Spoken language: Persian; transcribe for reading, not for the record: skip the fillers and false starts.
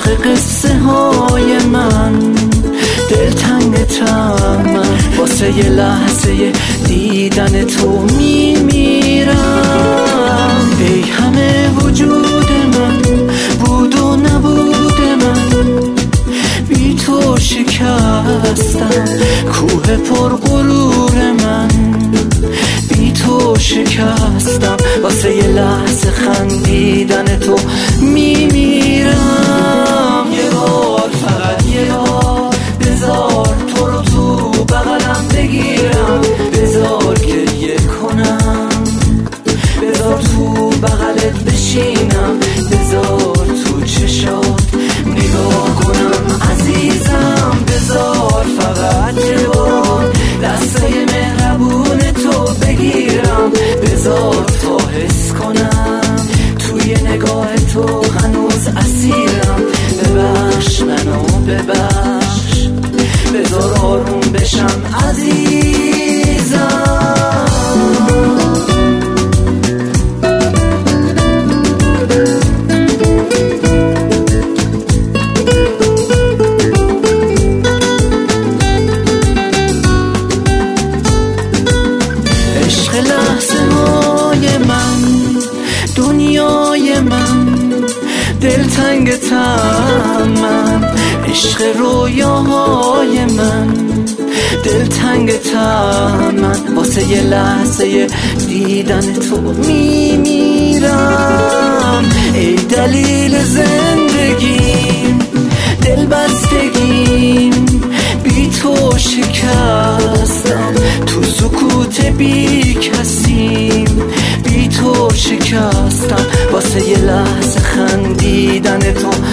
عشق قصه های من، دلتنگتم من، واسه یه لحظه دیدن تو میمیرم. ای همه وجود من، بود و نبود من، بی تو شکستم کوه پر غرور من، بی تو شکستم واسه یه لحظه خندیدن تو میمیرم. یه بار فقط یه بار بذار تو رو تو بغلم بگیرم، بذار گریه کنم، بذار تو بغلت بشینم، بذار تو چشات نگاه کنم عزیزم، بذار فقط یه بار دسته مهربون تو بگیرم، بذار تا حس کنم توی نگاه تو هنوز اسیرم. ببخش منو ببخش، بذار آروم بشم عزیزم. عشق لحظه های من، دنیای من، دلتنگتم من، عشق رویاهای من، دلتنگتم من، واسه یه لحظه دیدن تو میمیرم. ای دلیل زندگیم، دلبستگیم، بی تو شکستم تو سکوت بی کسیم، بی تو شکستم واسه یه لحظه خندیدن تو